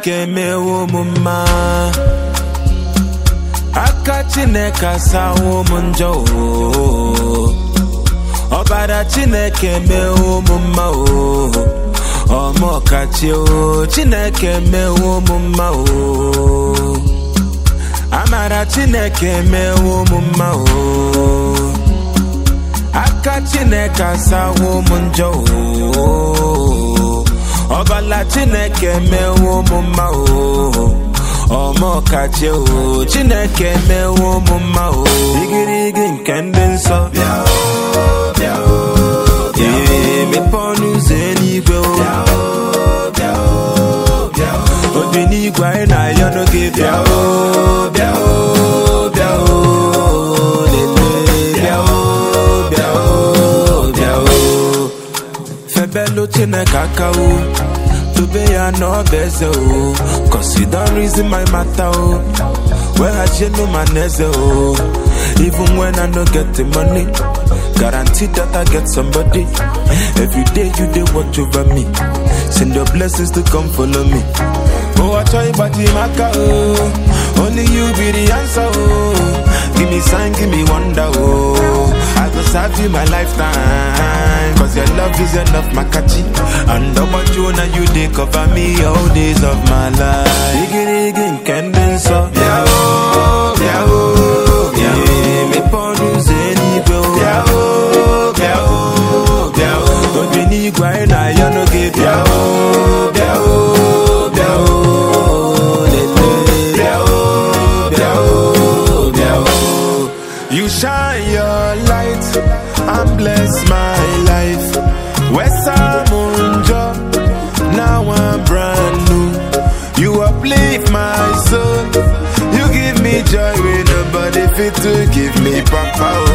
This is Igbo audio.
Chineke mewo mumma aka Chineke asawo munjo Obara Chineke mewo mumma Omo kachi Chineke mewo mumma Amara Chineke mewo mumma aka Chineke asawo munjo Obala Chineke mewo mumma Omo kachi Chineke mewo mumma Igirigi nkende nso me ponu zenigwe Odinigwa na yo no give ya Febelo Chineke akawo Tobe ya no beze Cause you don't reason my matter Where has you no maneze Even when I don't get the money Guarantee that I get somebody Every day you dey watch over me Send your blessings to come follow me Oh, I try but you maka Only you be the answer Give me sign, give me wonder I go serve you my lifetime Cause your love is enough, Makachi And about you now you dey cover me all days of my life Iggy, nkende so me ponu zenigwe Odinigwa na yo no give ya You shine your light and bless my life. Wesa Munjo, now I'm brand new. You uplift my soul. You give me joy when nobody fit to give me papa.